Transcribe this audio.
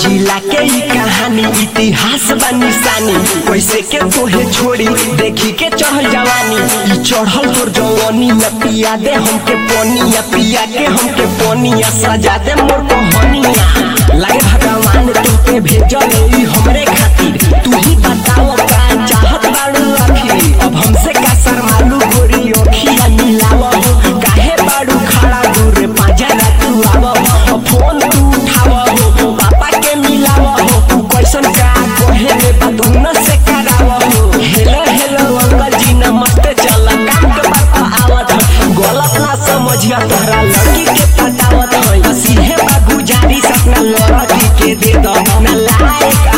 जिला के ई कहानी इतिहास बा निशानी कैसे के तोहे छोड़ी देखी के चढ़ल जवानी ई चढ़ल तोर जवानी में पिया दे हमके पनिया पिया के हमके पनिया सजा दे मोर कहानिया लागे भगवान तोके भेजल ई हमरे खातिर तू ही बताओ का चाहत बाड़ू आखिर अब हमसे का शर्मालू गोरी ओखिया मिलावा काहे बाड़ू खड़ा दूर पाजा ना तू आवा फोन तू उठावा पापा के मिलावा कैसन का कहे रे बदुन से करावा हेलो हेलो अंकल जी नमस्ते चल काम के बात आवत गलत ना समझिया तोहरा लड़की के पटावत है सीधे बा गुजारी सपना लड़की के दे दो ना लायक